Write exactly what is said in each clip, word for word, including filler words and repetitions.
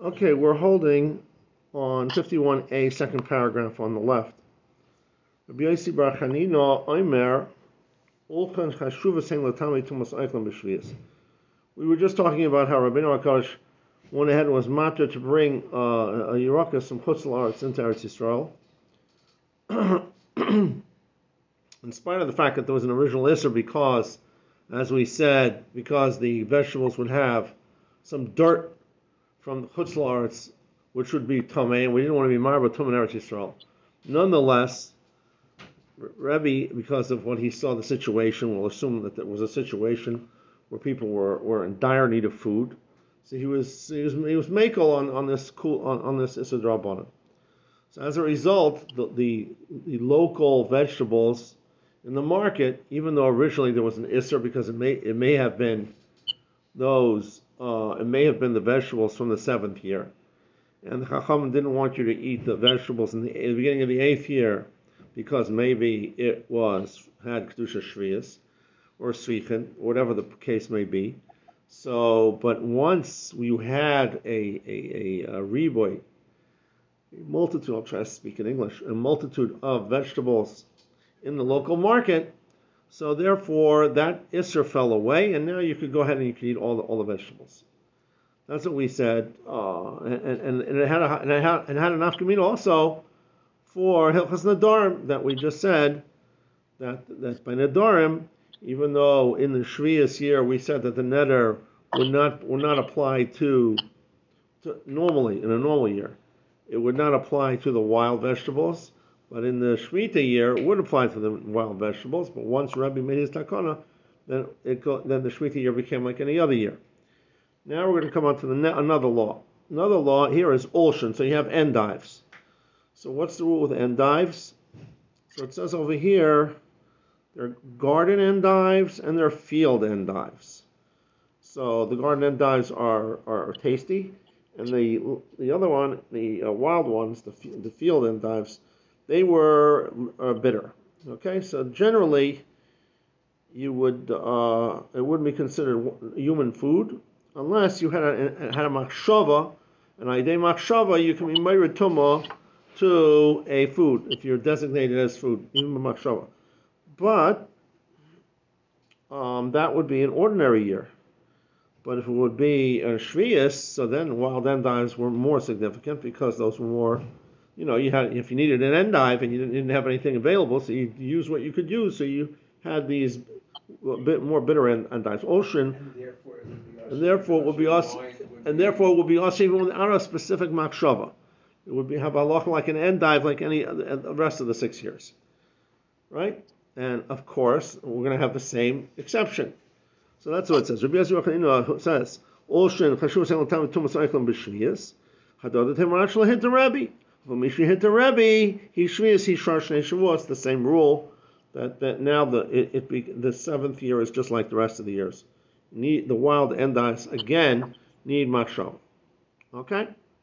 Okay, we're holding on fifty-one A, second paragraph on the left. Rabbi Yossi bar Chanina Omer Ulchan Chashuvas Hein Latami Tumas Eichlam B'Shvius. We were just talking about how Rabbeinu HaKadosh went ahead and was matter to bring uh, a Yerakas from Chutz La'aretz into Eretz Yisrael. In spite of the fact that there was an original Isser, because, as we said, because the vegetables would have some dirt from the Chutz La'aretz, which would be Tameh, and we didn't want to be Marba Tum in Eretz Yisrael. Nonetheless, Rebbe, because of what he saw the situation, will assume that there was a situation where people were, were in dire need of food. So he was he was he was makel on, on this cool on, on this Issa Drabanan. So as a result, the, the the local vegetables in the market, even though originally there was an Isser, because it may it may have been those uh, it may have been the vegetables from the seventh year, and the Chacham didn't want you to eat the vegetables in the, in the beginning of the eighth year, because maybe it was had Kedusha Shvius or Srichen, whatever the case may be. So, but once you had a a, a, a reboy, a multitude, I'll try to speak in English, a multitude of vegetables in the local market, so therefore that Isser fell away, and now you could go ahead and you could eat all the all the vegetables. That's what we said, uh, and, and and it had a, and it had and it had an afkamina also for Hilchas Nadarim that we just said that that by Nadarim, even though in the Shvius year we said that the neder would not would not apply to, to normally in a normal year, it would not apply to the wild vegetables, but in the Shemitah year it would apply to the wild vegetables. But once Rabbi made his takana, then it go, then the Shemitah year became like any other year. Now we're going to come on to the ne- another law. Another law here is Olshan. So you have endives. So what's the rule with endives? So it says over here, they're garden endives and they're field endives. So the garden endives are, are tasty, and the the other one, the uh, wild ones, the the field endives, they were uh, bitter. Okay, so generally, you would uh, it wouldn't be considered human food unless you had a had a machshava, and idei machshava you can be meirid tumah to a food if you're designated as food, even machshava. But um, that would be an ordinary year. But if it would be a shvius, so then wild endives were more significant because those were more, you know, you had if you needed an endive and you didn't, didn't have anything available, so you used what you could use. So you had these a bit more bitter endives, ocean, and therefore it would be us, and therefore it would be us even without a specific machshava. It would be have a loch like an endive, like any the rest of the six years, right? And of course, we're going to have the same exception. So that's what it says. Rabbi Yossi bar Chanina says, "Olshen chashuv sein l'tam tumas eichlam b'shvius. Hadodatem rach hit the Rebbe. If a hit the Rebbe, he shvius, he shar shnei shavuos." The same rule that, that now the it, it be, the seventh year is just like the rest of the years. Need the wild endives again need machshava. Okay.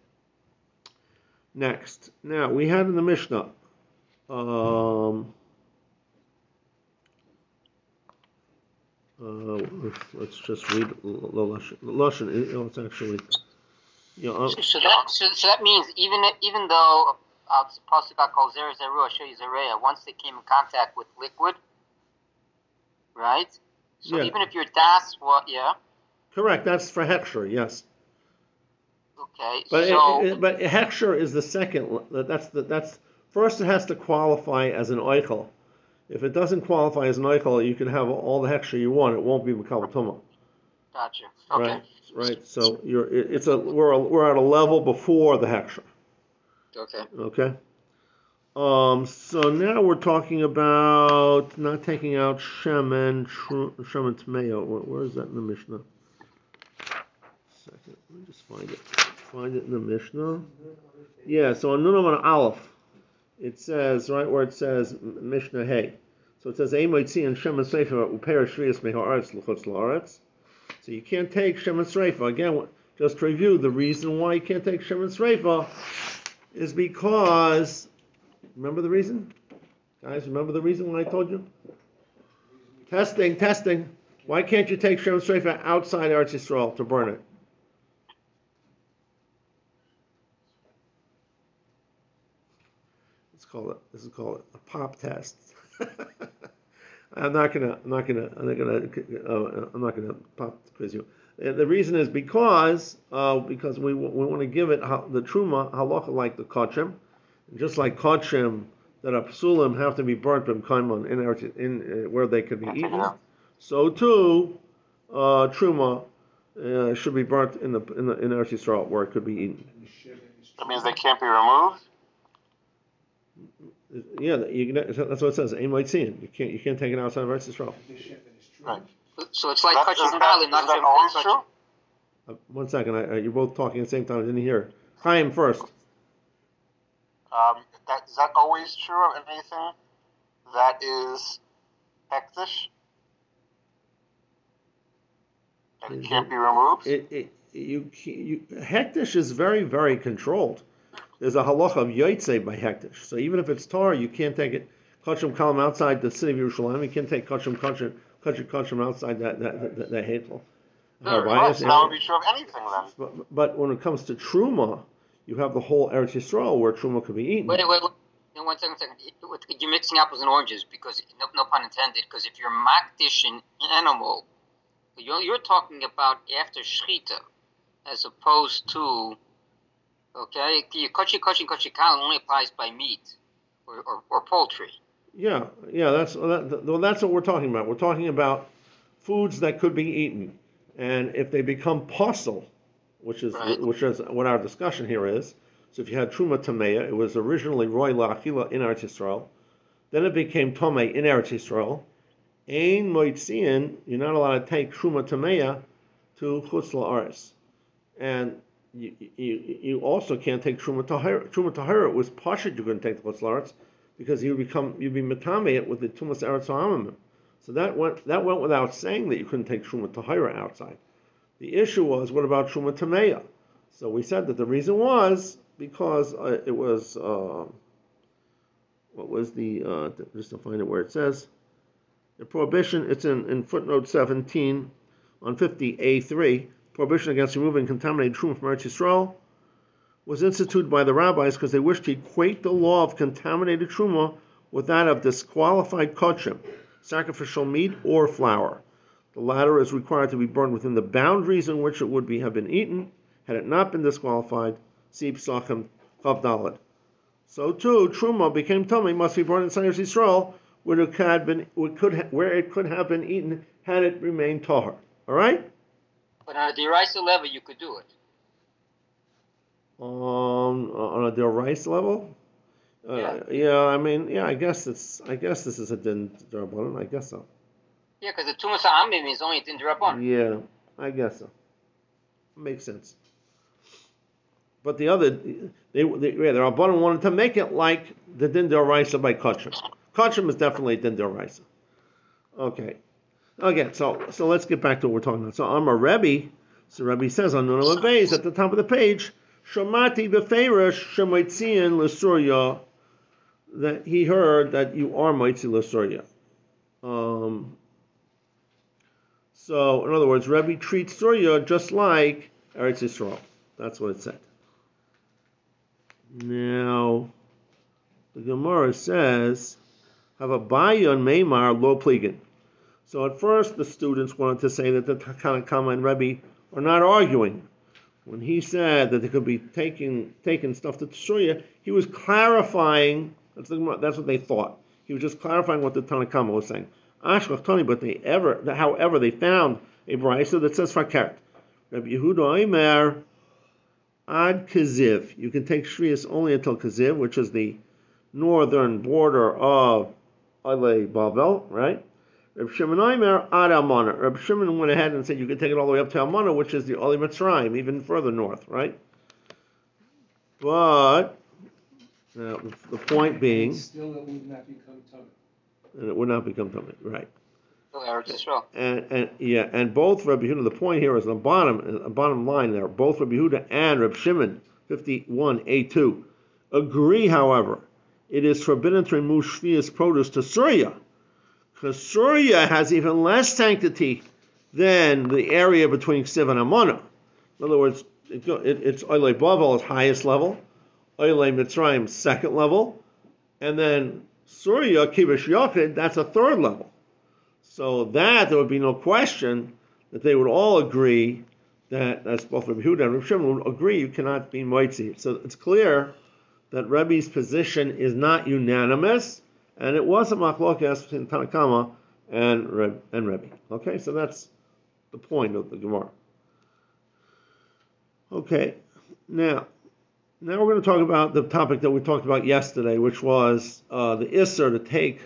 Next, now we had in the Mishnah. Um, Uh, let's just read Lashon. It's actually, you know, so, so that so, so that means even even though Pasuk called Zer Zeru Asher Zereya, once they came in contact with liquid, right? So yeah. even if your das, what, yeah. Correct. That's for hechsher. Yes. Okay. But so, it, it, but hechsher is the second. That's the that's first. It has to qualify as an oichel. If it doesn't qualify as an oichel, you can have all the hechsher you want. It won't be mekabel tumah. Gotcha. Okay. Right. Right. So you're it, it's a we're a, we're at a level before the hechsher. Okay. Okay. Um. So now we're talking about not taking out shem and shem and tmeyo. Where, where is that in the Mishnah? Second. Let me just find it. Find it in the Mishnah. Yeah. So on Nunam and Aleph, it says right where it says Mishnah Hey. So it says Eimoitzi and Shem and Sreifa Upera Shvius Mehaaretz L'chutz La'aretz. So you can't take Shem and Sreifa. Again, just to review, the reason why you can't take Shem and Sreifa is because, remember the reason? Guys, remember the reason when I told you? Testing, testing. Why can't you take Shem and Sreifa outside Eretz Yisrael to burn it? Let's call it. This is called a pop test. I'm not gonna. I'm not gonna. I'm not gonna. Uh, I'm not gonna pop quiz you. Uh, The reason is because uh, because we we want to give it ha- the truma halacha like the kachim, just like kachim that are psulim have to be burnt from kaiman in Eretz- in uh, where they could be eaten. So too, uh, truma uh, should be burnt in the in the in Eretz Yisrael where it could be eaten. That means they can't be removed? Yeah, you, that's what it says. Aim might see it. You can't you can't take it outside of Eretz Yisrael. Right. So it's like That, kachim is that, barley, is not that Shem always kachim. true? Uh, one second, I, uh, you're both talking at the same time. I didn't hear. Chaim first. Um, that, is that always true of anything that is hektish? That it Is can't it- be removed? It, it, you, you, hektish is very, very controlled. There's a halacha of yotzei by hektish. So even if it's tar, you can't take it. Kachim kalam outside the city of Yerushalayim. You can't take kachim kachim kachim kachim outside that that that, that, that hateful. No, Right, Harbayas, so that would be true of anything then. But, but when it comes to truma, you have the whole Eretz Yisrael where truma could be eaten. Wait, wait, wait. No, one second, second. You're mixing apples and oranges because, no, no pun intended, because if you're makdish an animal, you're, you're talking about after shechita, as opposed to, okay, kochi, kochi, kochi kal only applies by meat or, or, or poultry. Yeah, yeah, that's that, well, that's what we're talking about. We're talking about foods that could be eaten, and if they become puzzle, which is Right. which is what our discussion here is. So if you had truma tameya, it was originally roy la'achila in Eretz Yisrael, then it became tomei in Eretz Yisrael. Ein moitziin, you're not allowed to take truma tameya to chutz la'aretz, and you, you you also can't take truma tahira. Truma tahira was pashut. You couldn't take the chutz la'aretz because you become you'd be metamei it with the tumas eretz ha'amim. So that went that went without saying that you couldn't take truma tahira outside. The issue was, what about truma tameya? So we said that the reason was because uh, it was uh, what was the uh, just to find it where it says the prohibition. It's in, in footnote seventeen on fifty A three. Prohibition against removing contaminated truma from Eretz Yisrael was instituted by the rabbis because they wished to equate the law of contaminated truma with that of disqualified kachim, sacrificial meat or flour. The latter is required to be burned within the boundaries in which it would be have been eaten had it not been disqualified. See Psachim Chav Daled. So too, truma became tummy must be burned inside Eretz Yisrael where it had been could where it could have been eaten had it remained tahor. All right. But on a derisa level, you could do it. Um, on a deraisa level. Uh, Yeah. yeah, I mean, yeah, I guess it's. I guess this is a din derabanan. I guess so. Yeah, because the tumas ha'amim is only din derabon. Yeah, I guess so. Makes sense. But the other, they, they yeah, the Rabbanan wanted to make it like the din deraisa by kachim. Kachim is definitely din deraisa. Okay. Okay, so so let's get back to what we're talking about. So Amar Rebbe, so Rebbe says on Nunam Beis at the top of the page, Shomati befeirish shemoitziin l'surya, that he heard that you are moitzi l'surya. Um. So in other words, Rebbe treats surya just like Eretz Yisrael. That's what it said. Now, the Gemara says, have a bayon meimar lo pligin. So at first, the students wanted to say that the Tanna Kama and Rebbe are not arguing. When he said that they could be taking taking stuff to Surya, he was clarifying. That's, the, that's what they thought. He was just clarifying what the Tanna Kama was saying. Ashkach Tani, but they ever, however, they found a brayso that says fakert. Rabbi Yehuda Omer ad Kaziv. You can take Shrius only until Kaziv, which is the northern border of Alei Bavel, right? Reb Shimon Omer ad Amana. Reb Shimon went ahead and said you can take it all the way up to Amana, which is the Alei Mitzrayim, even further north, right? But now, the point being, still it would not become tummy. and it would not become tummy, right? So Eretz Yisrael. And and yeah, and both Rabbi Yehuda. The point here is on the bottom, the bottom line there. Both Rabbi Yehuda and Reb Shimon, fifty-one a two, agree. However, it is forbidden to remove shvius produce to Surya, because Surya has even less sanctity than the area between Ksiv and Amana. In other words, it, it, it's Oilei Bavel is highest level, Oilei Mitzrayim second level, And then Surya Kibush Yochid, that's a third level. So that there would be no question that they would all agree that, as both Rabbi Yehuda and Rabbi Shimon would agree, you cannot be moitzi. So it's clear that Rebbe's position is not unanimous, and it was a machlokas between Tanakama and Reb, and Rebbe. Okay, so that's the point of the Gemara. Okay, now, now we're going to talk about the topic that we talked about yesterday, which was uh, the Isser to take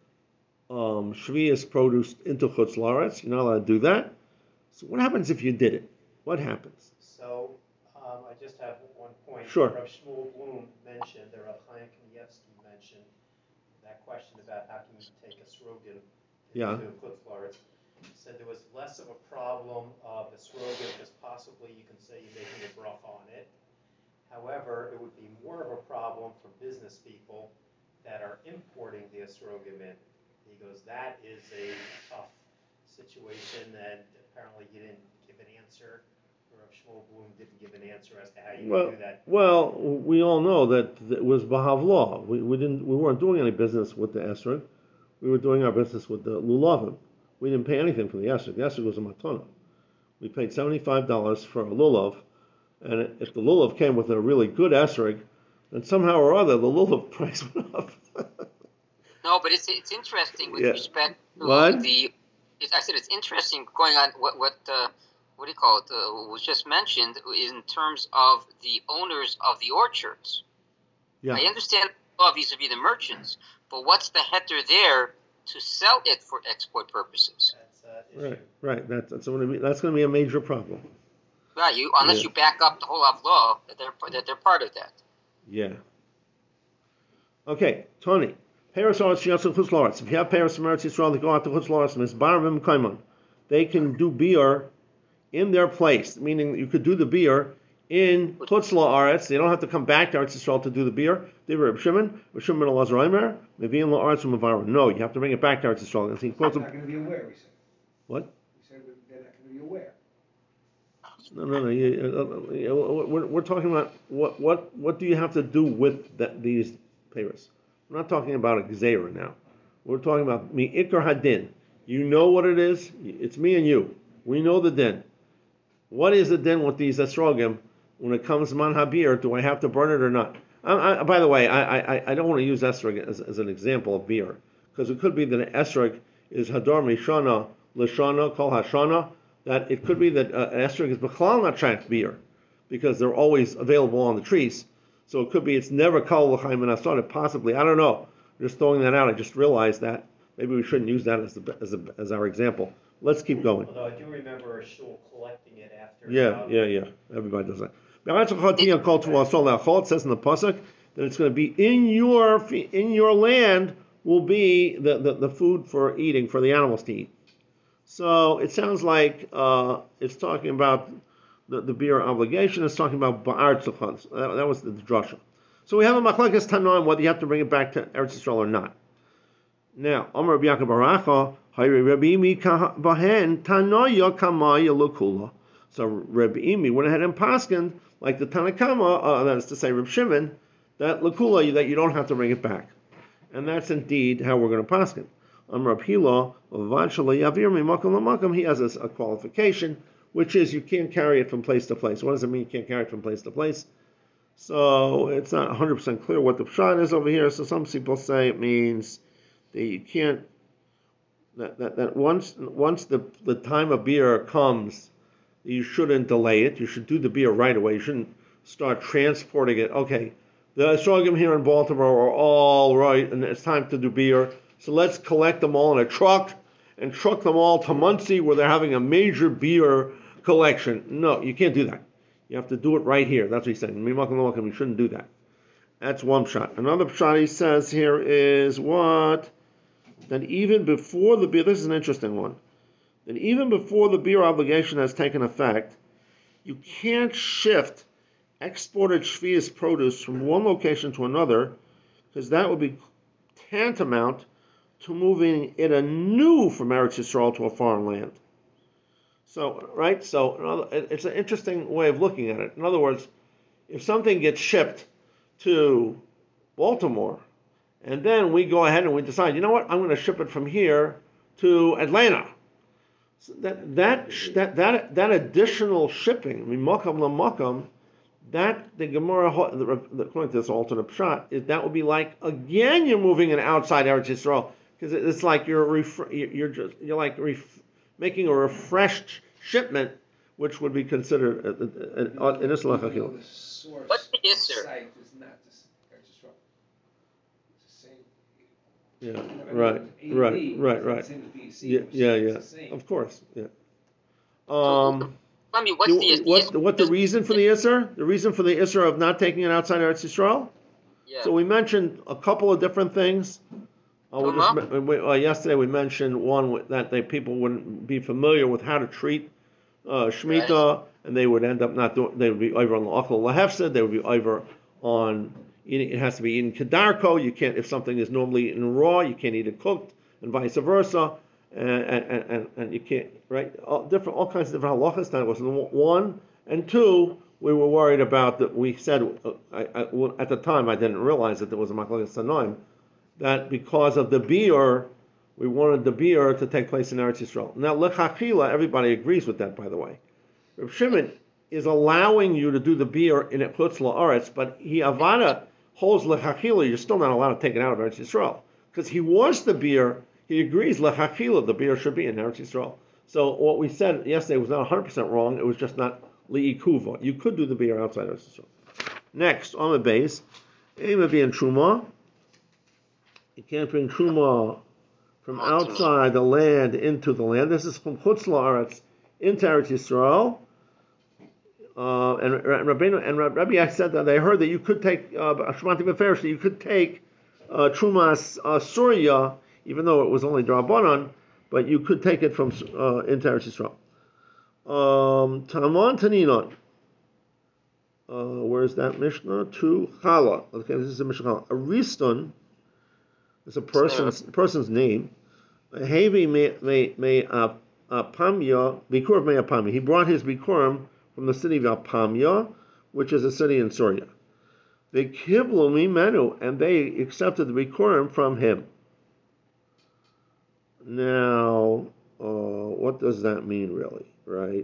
um, Shvius produce into Chutz La'aretz. You're not allowed to do that. So what happens if you did it? What happens? So, um, I just have one point. Sure. Rav Shmuel Bloom mentioned, or Rav Chaim Kanievsky mentioned, that question about how can you take a srogin Yeah. into Chutz La'aretz. He said there was less of a problem of the srogin because possibly you can say you're making a bracha on it. However, it would be more of a problem for business people that are importing the esrogim in. He goes, that is a tough situation, and apparently you didn't give an answer. Rav Shmuel Bloom didn't give an answer as to how you Well, would do that. well, we all know that it was Bahav law. We, we didn't, we weren't doing any business with the esrog. We were doing our business with the lulavim. We didn't pay anything for the esrog. The esrog was a matana. We paid seventy-five dollars for a lulav, and if the lulav came with a really good esrog, then somehow or other the lulav price went up. No, but it's it's interesting with Yeah. respect to What? the. It, I said it's interesting going on what what uh, what do you call it? Uh, was just mentioned in terms of the owners of the orchards. Yeah. I understand law vis-a-vis the merchants, but what's the heter there to sell it for export purposes? That's an issue. Right, right. That's that's going to be that's going to be a major problem. Right, you unless Yeah. you back up the whole of law that they're that they're part of that. Yeah. Okay, Tony. Paris Arts Yatsu Chutz La'aretz. If you have Paris from Eretz Yisrael, they go out to Chutz La'aretz and Misbar Vim Kaimon. They can do beer in their place, meaning you could do the beer in Chutz La'aretz. They don't have to come back to Eretz Yisrael to do the beer. They were Reb Shimon, Reb Shimon ben Elazar Omer, Mevi'in La'aretz from Mavara. No, you have to bring it back to Eretz Yisrael. And he quotes They're him. not going to be aware, we said. What? We said they're not going to be aware. No, no, no. You, uh, you, uh, we're, we're talking about what, what, what do you have to do with that, these Paris? We're not talking about a Gzeira now. We're talking about mi ikar hadin. You know what it is. It's me and you. We know the din. What is the din with these esrogim when it comes to man habir? Do I have to burn it or not? I, I, by the way, I, I, I don't want to use esrog as, as an example of beer because it could be that an esrog is hadar mishana lishana kol hashana. That it could be that uh, an esrog is b'chlal not shaykh beer because they're always available on the trees. So it could be it's never kol l'chaim and asad. Possibly, I don't know. I'm just throwing that out. I just realized that maybe we shouldn't use that as the, as a, as our example. Let's keep going. Although I do remember a shul collecting it after. Yeah, um, yeah, yeah. Everybody does that. It says in the pasuk that it's going to be in your in your land will be the, the, the food for eating for the animals to eat. So it sounds like uh, it's talking about the, the beer obligation. It's talking about ba'ar tzachon. That, that was the drasha. So we have a machlekes tanoim whether you have to bring it back to Eretz Yisrael or not. Now, Amar Rabbi Yaakov Baracha, Hayri Rabbi Imi bahen tanoya kamaya lokula. So Rabbi Imi went ahead and paskened like the Tanakama, uh, that is to say Reb Shimon, that lokula that you don't have to bring it back, and that's indeed how we're going to pasken. Amar Rabbi Hila, he has a, a qualification, which is you can't carry it from place to place. What does it mean you can't carry it from place to place? So it's not one hundred percent clear what the pshat is over here. So some people say it means that you can't, that, that, that once once the, the time of beer comes, you shouldn't delay it. You should do the beer right away. You shouldn't start transporting it. Okay, the Esrogim here in Baltimore are all right, and it's time to do beer. So let's collect them all in a truck and truck them all to Muncie where they're having a major beer collection. No, you can't do that. You have to do it right here. That's what he's saying. You shouldn't do that. That's one shot. Another shot he says here is what? That even before the beer, this is an interesting one, that even before the beer obligation has taken effect, you can't shift exported Shvius produce from one location to another because that would be tantamount to moving it anew from Eretz Yisrael to a foreign land. So, right? So, it's an interesting way of looking at it. In other words, if something gets shipped to Baltimore and then we go ahead and we decide, you know what, I'm going to ship it from here to Atlanta. So that that that that that additional shipping, I mean, makam lamakam, that the Gemara, according to this alternate pshat, is that would be like again you're moving it outside Eretz Yisrael, because it's like you're ref- you're just you're like ref- making a refreshed shipment, which would be considered an islah chachil. The source What's the of the Isser? site is not the s- Eretz Yisrael. It's the same. Yeah, I mean, right, A right, B, right, it's not right. the same as B C, Yeah, which yeah, is yeah. the same. Of course, yeah. Um, Let me. What's do- the what what the reason for the isser? The reason for the isser of not taking it outside Eretz Yisrael? Yeah. So we mentioned a couple of different things. Uh, we just, Tuma? we, uh, yesterday we mentioned one with- that they people wouldn't be familiar with how to treat uh, Shemitah, and they would end up not doing. They would be over on the Achal Lahefsed. They would be over on eating. It has to be eaten kedarko. You can't if something is normally eaten raw, you can't eat it cooked, and vice versa. And and, and, and you can't right all different all kinds of different halachas. That was one and two. We were worried about that. We said uh, I, I, well, at the time I didn't realize that there was a machlokes tanoim, that because of the biur, we wanted the biur to take place in Eretz Yisrael. Now lechachila, everybody agrees with that. By the way, Reb Shimon is allowing you to do the biur in Chutz La'aretz, but he avada holds lechachila. You're still not allowed to take it out of Eretz Yisrael because he wants the biur. He agrees lechachila the biur should be in Eretz Yisrael. So what we said yesterday was not one hundred percent wrong. It was just not liikuva. You could do the biur outside Eretz Yisrael. Next on the base, aim of being truma. You can't bring truma from outside the land into the land. This is from Chutz La'aretz into Eretz Yisrael. Uh, and and Rabbeinu and Rabbi said that they heard that you could take Shmati Beferish, that you could take uh, Trumas uh, Surya, even though it was only Drabanan, but you could take it from uh, into Eretz Yisrael. Um, Tamon Taninon. Uh, where's that Mishnah? To Chala. Okay, this is a Mishnah. Ariston is a person's person's name. Hevi me me me apamya bikur me apamya. He brought his bikurim from the city of Apamya, which is a city in Syria. They kiblu mimenu, and they accepted the bikurim from him. Now, uh, what does that mean, really? Right?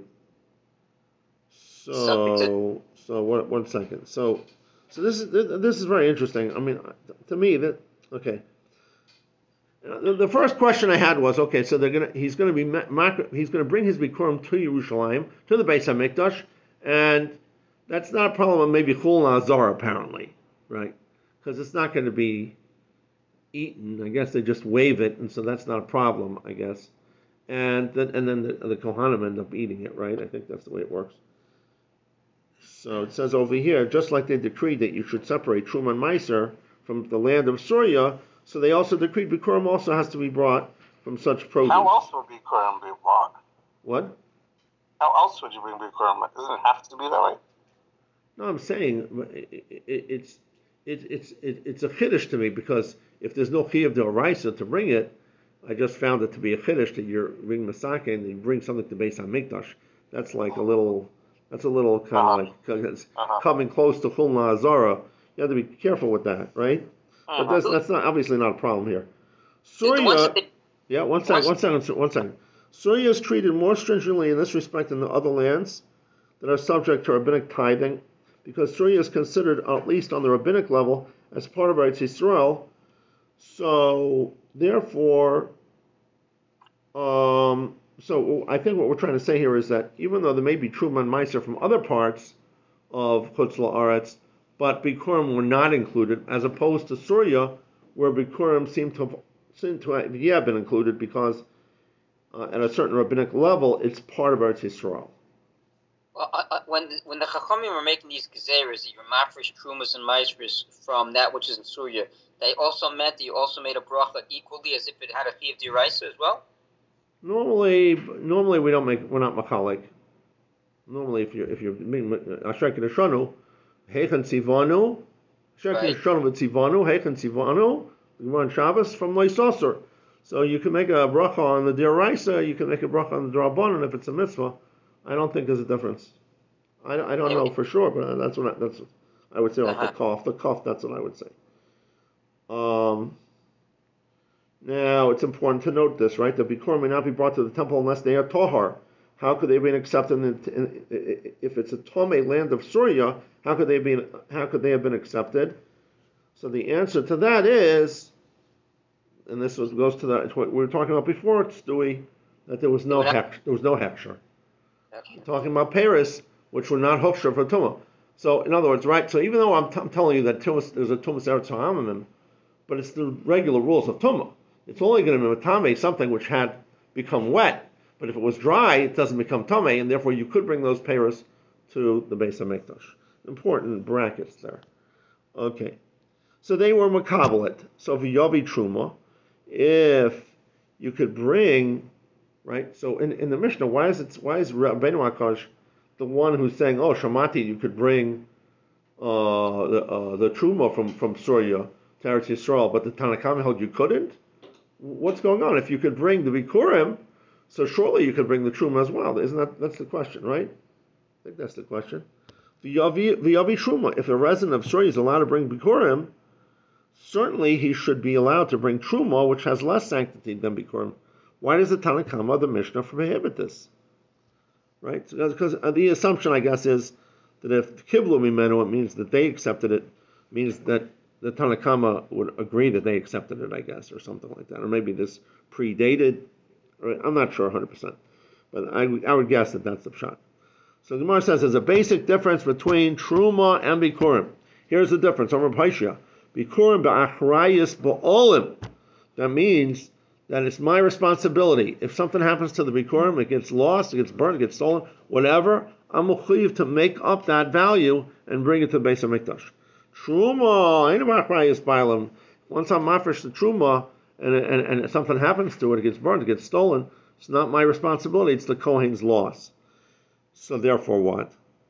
So, so what? One second. So, so this is this is very interesting. I mean, to me, that okay. The, the first question I had was, okay, so they're gonna he's gonna be he's gonna bring his bikurim to Yerushalayim, to the Beis Hamikdash, and that's not a problem of maybe Chul Nazar apparently, right? Because it's not going to be eaten. I guess they just wave it, and so that's not a problem, I guess. And then and then the, the Kohanim end up eating it, right? I think that's the way it works. So it says over here, just like they decreed that you should separate Truma and Meiser from the land of Syria, so they also decreed Bikurim also has to be brought from such produce. How else would Bikurim be brought? What? How else would you bring Bikurim? Doesn't it have to be that way? No, I'm saying it, it, it's it, it's it, it's a chiddush to me because if there's no chiyuv d'oraisa to bring it, I just found it to be a chiddush that you're bringing masake and you bring something to Beis Hamikdash. That's like a little. That's a little kind of uh-huh. like it's uh-huh. coming close to Chul Nazara. You have to be careful with that, right? Uh-huh. But that's that's not obviously not a problem here. Surya, yeah, one second, one second, one second. Surya is treated more stringently in this respect than the other lands that are subject to rabbinic tithing, because Surya is considered, at least on the rabbinic level, as part of Eretz Yisrael. So therefore, um. So I think what we're trying to say here is that even though there may be Truma and Meiser from other parts of Chutz La'aretz, but Bikurim were not included, as opposed to Surya, where Bikurim seem to have, seem to have yeah, been included because uh, at a certain rabbinic level, it's part of Eretz Yisrael. Well, uh, uh, when the, when the Chachamim were making these gezeres, that you're mafresh Trumas and Meisers from that which is in Surya, they also meant that you also made a bracha equally as if it had a chiyuv d'oraisa as well? Normally, normally we don't make we're not machalik. Normally, if you if you're ashrek neshanu, heichen tzivanu, ashrek neshanu v'tzivanu, heichen tzivanu, we run Shabbos from Leisosur. So you can make a bracha on the d'oraisa, you can make a bracha on the d'rabbanan if it's a mitzvah. I don't think there's a difference. I, I don't know for sure, but that's what I, that's what I would say off the cuff. The cuff, that's what I would say. Um, now, it's important to note this, right? The Bikurim may not be brought to the temple unless they are Tohar. How could they have been accepted in, in, if it's a Tomei land of Surya? How could they be? How could they have been accepted? So the answer to that is, and this was, goes to the, what we were talking about before, Stewie, that there was no hek, there was no heksher. Okay. Talking about Paris, which were not hofsher for Tumah. So in other words, right? So even though I'm, t- I'm telling you that tumas, there's a Tumas Eretz Ha'amim, but it's the regular rules of Tumah. It's only going to be Matame, something which had become wet. But if it was dry, it doesn't become Tameh, and therefore you could bring those Paris to the Beis HaMikdash. Important brackets there. Okay. So they were Makabalit. So V'yavi Truma, if you could bring, right? So in, in the Mishnah, why is it? Why is Rabbeinu Akash the one who's saying, "Oh, Shamati, you could bring uh, the uh, the Truma from from Surya to Eretz Yisrael, but the Tanakhama held you couldn't"? What's going on? If you could bring the Bikurim, so surely you could bring the Truma as well. Isn't that that's the question, right? I think that's the question. The Yavi Truma. If a resident of Surya is allowed to bring Bikurim, certainly he should be allowed to bring Truma, which has less sanctity than Bikurim. Why does the Tanakhama, the Mishnah, prohibit this? Right? Because the assumption, I guess, is that if Kiblu Mimenu, it means that they accepted it, means that the Tanakhama would agree that they accepted it, I guess, or something like that. Or maybe this predated. Right? I'm not sure one hundred percent. But I, I would guess that that's the pshat. So the Gemara says there's a basic difference between Truma and Bikurim. Here's the difference. Over Paishya. Bikurim ba'achrayis ba'olim. That means that it's my responsibility. If something happens to the Bikurim, it gets lost, it gets burned, it gets stolen, whatever, I'm mechuyev to make up that value and bring it to the Beis HaMikdash. Truma, ain't about achrayis ba'olim. Once I'm mafresh the Truma, and, and, and something happens to it, it gets burned, it gets stolen, it's not my responsibility, it's the Kohen's loss. So therefore what?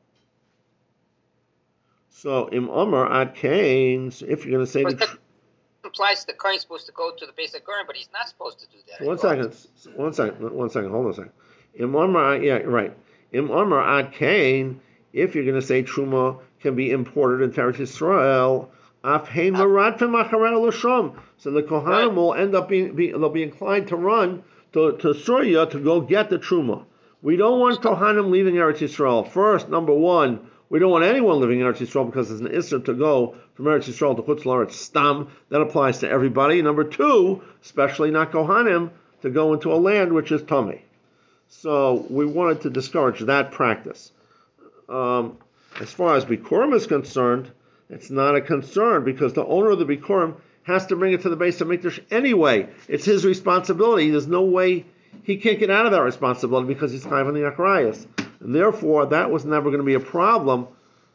So im Omer ad Kain, so if you're going to say... But that implies the Kohen's supposed to go to the Beis HaGurim, but he's not supposed to do that. One second, one second, one second, hold on a second. Im Omer, yeah, right. Im Omer ad Kain, if you're going to say Truma can be imported in Eretz Yisrael, af hein maradfim acharei l'sham. So the Kohanim right. will end up being, be, they'll be inclined to run to, to Surya to go get the Truma. We don't want Kohanim leaving Eretz Yisrael. First, number one, we don't want anyone living in Eretz Yisrael because there's an issur to go from Eretz Yisrael to Chutz La'aretz Stam. That applies to everybody. Number two, especially not Kohanim, to go into a land which is Tameh. So we wanted to discourage that practice. Um, as far as Bikurim is concerned, it's not a concern because the owner of the Bikurim has to bring it to the Beis HaMikdash anyway. It's his responsibility. There's no way he can't get out of that responsibility because he's chayv on the achrayas. And therefore, that was never going to be a problem.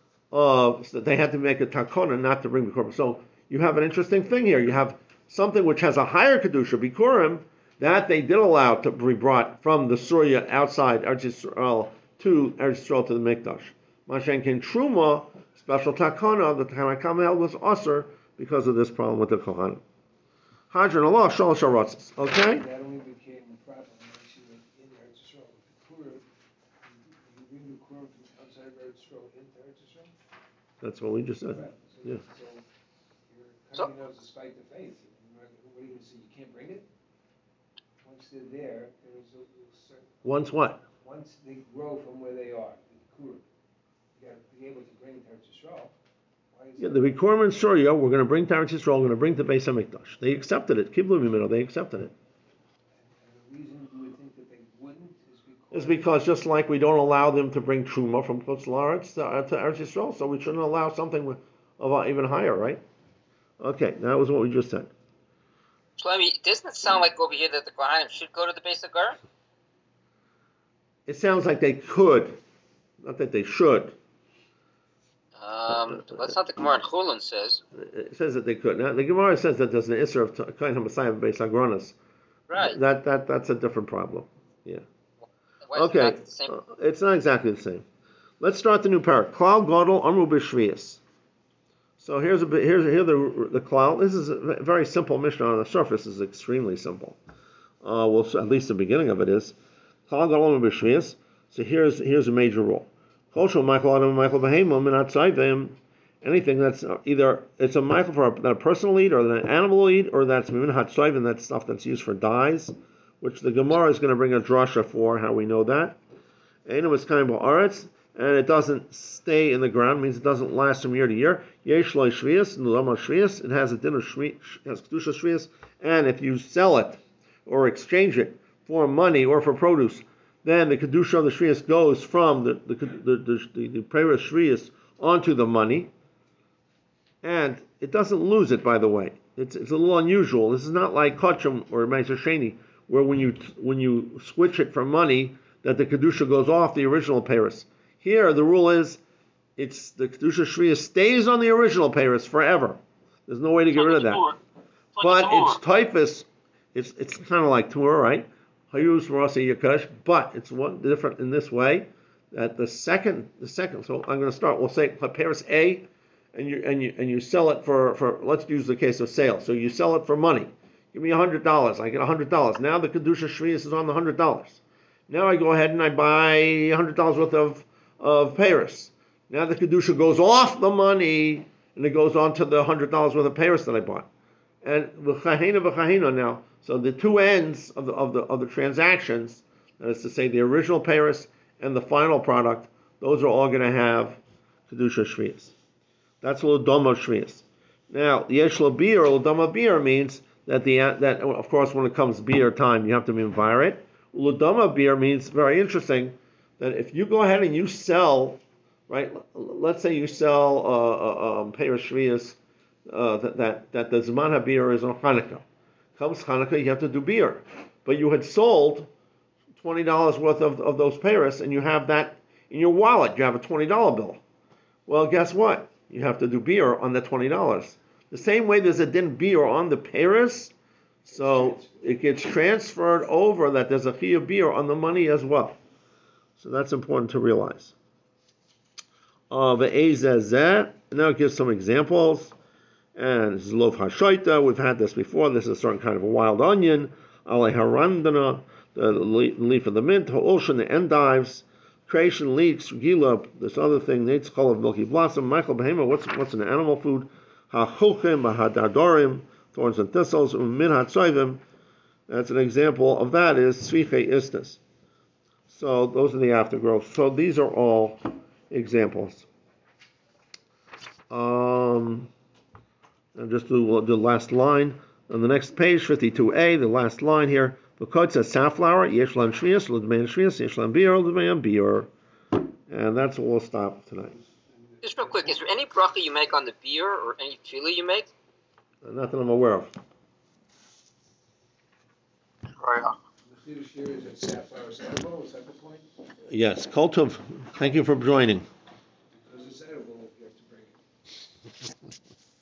Uh, so they had to make a takona not to bring Bikurim. So you have an interesting thing here. You have something which has a higher kedusha, Bikurim, that they did allow to be brought from the Surya outside Eretz Yisrael to Eretz Yisrael to the Mikdash. Mashen Ken Truma, special takona, the Tanakhama held was usher because of this problem with the Kohanim. Hadron Allah, Shal Sharatzis. Okay? That only became a problem once you went in Eretz Yisrael. With the Kurim, you bring the Kurim from outside of Eretz Yisrael into Eretz Yisrael? That's what we just said. Right. So, Yeah. so you're So- coming out despite the faith. What are you going to say? You can't bring it? Once they're there, there's a, there's a certain, Once what? once they grow from where they are, the Kurim, you got to be able to bring it to Eretz Yisrael. Why is Yeah, that? the Bikurim and Surya, we're going to bring to Eretz Yisrael, we're going to bring to Beis HaMikdash. They accepted it. Kiblu Mimenu, they accepted it. And the reason you would think that they wouldn't is because... It's because just like we don't allow them to bring Truma from Chutz La'aretz to, uh, to Eretz Yisrael, so we shouldn't allow something with, of uh, even higher, right? Okay, that was what we just said. Shlomi, doesn't it sound like over here that the Kohanim should go to the Beis HaGurim? It sounds like they could, not that they should. Um, that's not the Gemara in Chulin says. It says that they could. Now, the Gemara says that there's an issur of Kohen HaMasayim Beis HaGronos. Right. That that that's a different problem. Yeah. Why is it Okay. not the same? Uh, it's not exactly the same. Let's start the new parak. Klal Gadol Amru B'Shvius. So here's a bit. Here's here the the klal. This is a very simple Mishnah on the surface. Is extremely simple. Uh, well, so at least the beginning of it is Klal Gadol Amru B'Shvius. So here's here's a major rule. Kol shel Michael Adam Michael Behemim and outside them. anything that's either it's a Michael for a, that a person will eat, or that an animal will eat, or that's Mimin Hatzayvin, that's stuff that's used for dyes, which the Gemara is going to bring a drasha for how we know that. Einu Miskayim Ba'aretz, and it doesn't stay in the ground, means it doesn't last from year to year. Yesh Lo Shvius, Nulama Shvius, it has a din of Shvi, has Kedusha Shvius, and if you sell it or exchange it for money or for produce, then the Kedusha of the Shvius goes from the the the the, the, the prayer of Shvius onto the money, and it doesn't lose it, by the way. It's it's a little unusual. This is not like Kachim or Meiser Sheni, where when you when you switch it for money, that the Kedusha goes off the original Paris. Here, the rule is, it's the Kedusha Shvius stays on the original Paris forever. There's no way to get rid of that. But it's typhus, it's it's kind of like Tur, right? Hayus Rasa Yakash, but it's one different in this way, that the second, the second, so I'm going to start, we'll say Paris A, and you and you and you sell it for, for let's use the case of sale. So you sell it for money. Give me a hundred dollars. I get a hundred dollars. Now the Kedusha Shvius is on the hundred dollars. Now I go ahead and I buy a hundred dollars worth of of Paris. Now the Kedusha goes off the money and it goes on to the hundred dollars worth of Paris that I bought. And v'chahina v'chahina now. So the two ends of the of the of the transactions, that is to say the original Paris and the final product, those are all going to have Kedusha Shvius. That's L'Doma Shvius. Now, Yesh Beer or L'Doma Beer means that the that of course when it comes beer time you have to envir it. L'Doma Beer means, very interesting, that if you go ahead and you sell, right? Let's say you sell uh, uh, um, Paris Shvius uh, that that that the Zman HaBeer is on Hanukkah. Comes Hanukkah, you have to do beer, but you had sold twenty dollars worth of, of those Paris, and you have that in your wallet. You have a twenty dollar bill. Well, guess what? You have to do beer on the twenty dollars. The same way there's a din beer on the Paris, so it gets transferred over that there's a fee of beer on the money as well. So that's important to realize. Uh, the Ezezeh, now it gives some examples. And this is loaf hashoita. We've had this before. This is a certain kind of a wild onion. Ale harandana, the leaf of the mint. Ha'olshan, the endives. Creation leeks. Gila, this other thing. Nate's call of milky blossom. Michael behema. What's what's an animal food? Ha'chuchim, ha'dadorim, thorns and thistles. Min ha'tsoivim. That's an example of that. Is tzviche istis. So those are the aftergrowth. So these are all examples. Um. And just do the last line on the next page, fifty-two A, the last line here. V'kod says safflower, yesh lan shvius, l'dmein shvius, yesh lan beer, l'dmein beer. And that's what we'll stop tonight. Just real quick, is there any bracha you make on the beer or any tefillah you make? Not that I'm aware of. Right. The Chiddush here is that safflower is edible, is that the point? Yes, Kultov, thank you for joining. Because it's edible, you have to bring it.